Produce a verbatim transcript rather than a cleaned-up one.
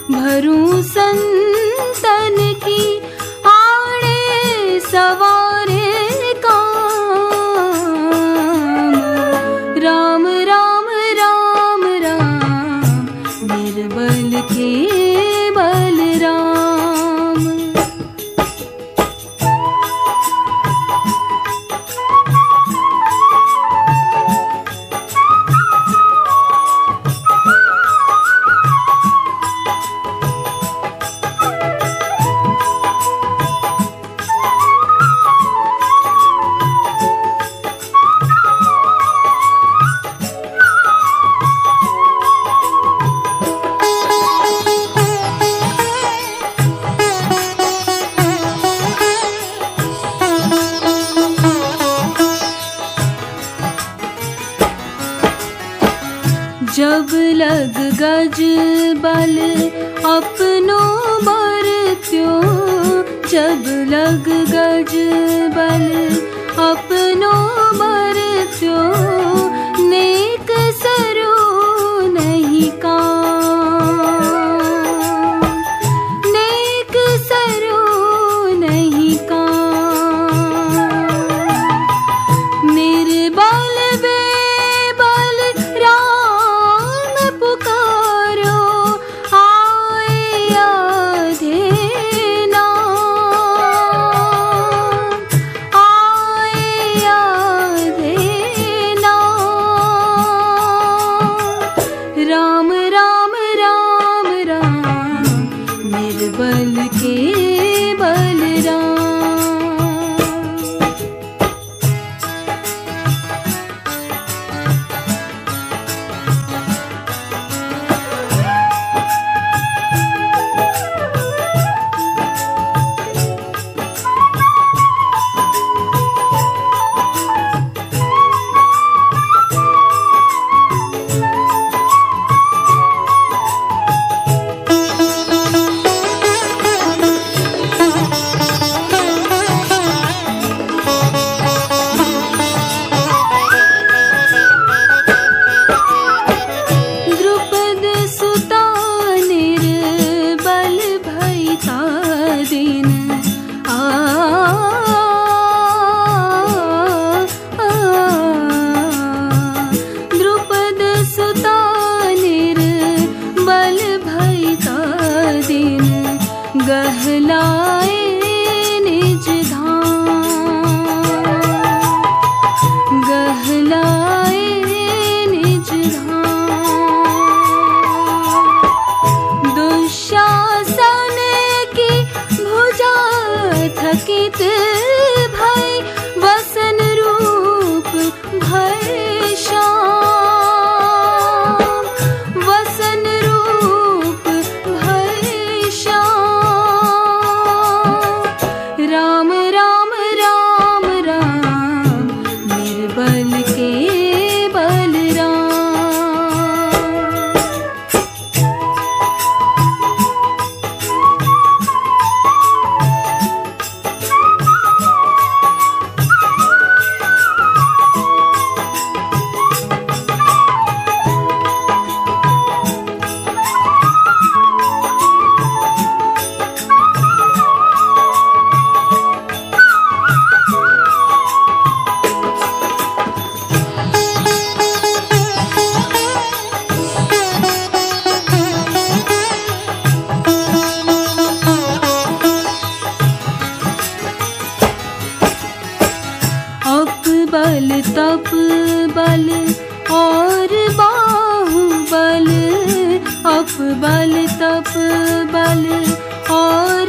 भरूं संतन की आड़े सवारे काम। राम राम राम राम निर्बल के बलराम। जब लग गज बल अपनों बरत्यो, जब लग गज बल अपनों बरत्यो, नेक सरो नहीं काम, नेक सरो नहीं काम। निर्बल बेबल राम पुकारो, आए आधे नाम, आए आधे नाम। राम राम राम राम निर्बल के बलराम। गहलाए निज धाम, गहलाए निज धाम। दुशासन की भुजा थकित भय, वसन रूप भय श्याम, वसन रूप भय श्याम। राम राम राम राम निर्बल के बलराम। बल तप बल और बाहुबल, अप बल तप बल और